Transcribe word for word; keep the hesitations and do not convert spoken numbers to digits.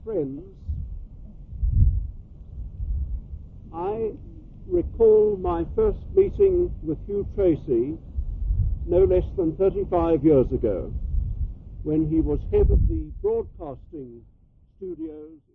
friends, I recall my first meeting with Hugh Tracy no less than thirty-five years ago, when he was head of the broadcasting studios